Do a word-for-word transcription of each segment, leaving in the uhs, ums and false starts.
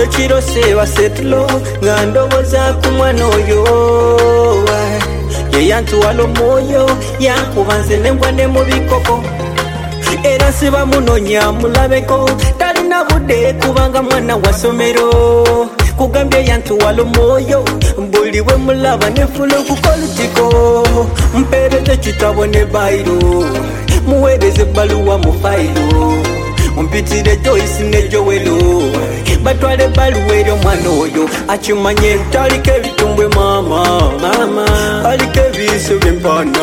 ekiro seba setlo nga ndoboza ku mwana oyo ye yantuwala omwoyo yankuba nze nembwa ne mu bikoko era siba munonya mulabeko talina budde kubanga mwana wa somero kugambye yantuwala omwoyo buli bwe mulaba nefula okukolutiko mpeereze kitabo ne bayiro muweereze ebbaluwa mu fayiro mumpitire Joyce ne Joelo batwale ebbaluwa eri omwana oyo akimanye taliko ebitumbwe mama mama aliko ebiiso byempana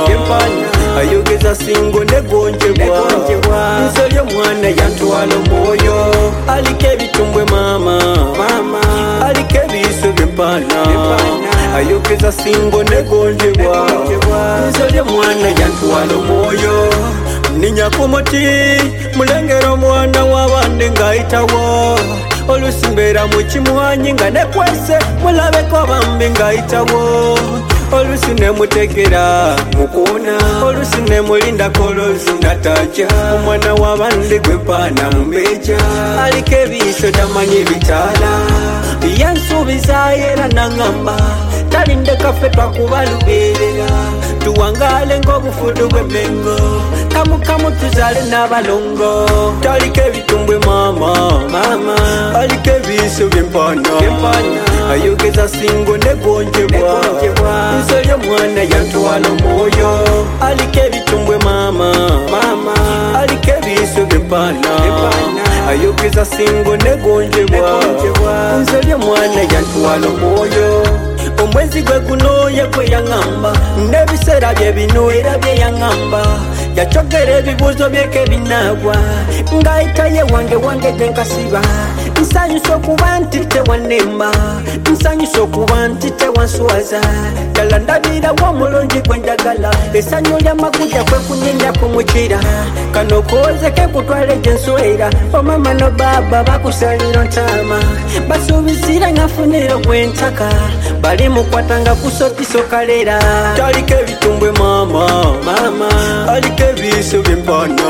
ayogeza singo negonjebwa nsoli omwana yantwala omwoyo aliko ebitumbwe mama mama aliko ebiiso byempana ayogeza singo negonjebwa nsoli omwana yantwala omwoyo ninya ku muti mulengera omwana w'abandi ng'ayitawo oluusi mbeera mu kimwanyi nga nekwese mulabeko bambi ng'ayitawo oluusi ne mutegera mukuuna oluusi ne mulindako oluusi nataja omwana w'abandi gwe paana mu mbeja aliko ebiiso tamanyi bitaala yansuubiza era naŋŋamba talindeka ffe twakubalubeerera tuwangaale ng'obufudu bw'emmengo kamukamu tuzaale n'abalongo taliko ebitumbwe mama mama aliko ebiiso byempana ayogeza singo negonjebwa nsoli omwana yantwala omwoyo aliko ebitumbwe mama mama aliko ebiiso byempana ayogeza singo negonjebwa nsoli omwana yantwala omwoyo omwezi gwe guno ye gwe yaŋŋamba n'ebiseera bye bino era bye yaŋŋamba yakyogera ebibuuzo byeke binaagwa ng'ayita ye wange wange gwe nkasiba nsanyusa okuba nti tewannemba nsanyusa okuba nti tewanswaza ddala ndabirawo omulungi gwe njagala essanyu ly'amaguja kwe kunyenya ku mukira kano koozeke kutwale gye nswera omama no baaba bakusalira ntaama basuubizira ngafuniro gw'entaka bali mukwatanga kusotiso kalera taliko ebitumbwe mama mama aliko ebiiso byempana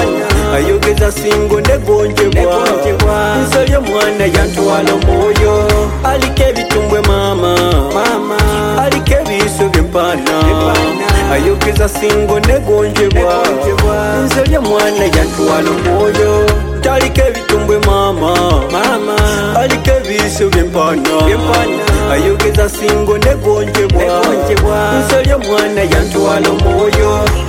ayogeza singo negonjebwa nsoli omwana yantwala omwoyo aliko ebitumbwe mama mama aliko ebiiso byempana ayogeza singo negonjebwa nsoli omwana yantwala omwoyo taliko ebitumbwe mama mama aliko ebiiso byempana ayogeza singo negonjebwa nsoli omwana yantwala omwoyo